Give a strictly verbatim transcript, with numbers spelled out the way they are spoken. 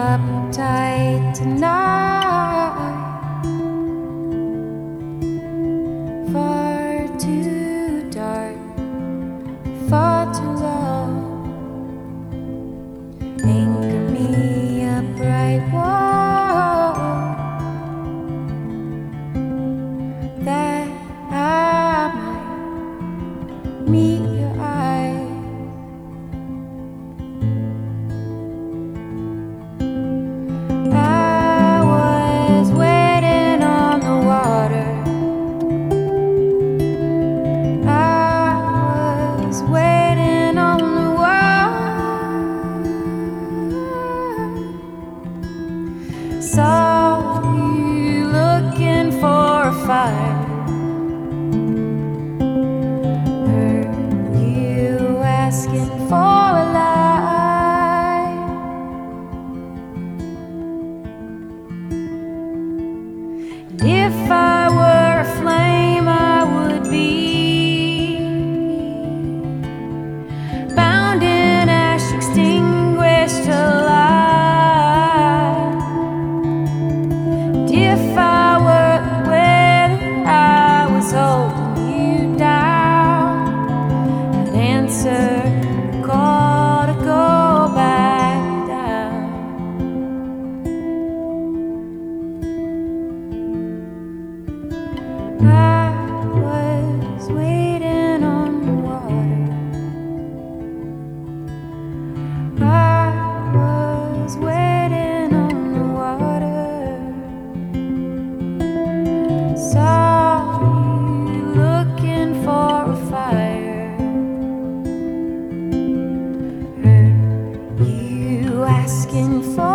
uptight tonight. Far too dark, far too long. Anchor me a bright wall that I might meet your eyes. I was waiting on the water. I was waiting on the water. Saw you looking for a fire. Heard you asking for a light. And if I were a flame, I would be bound in ash, extinguished alive. And if I were the wind, I was holding you down, I'd answer the call to go back down. I was waiting on the water. I was waiting on the water. Saw you looking for a fire. Heard you asking for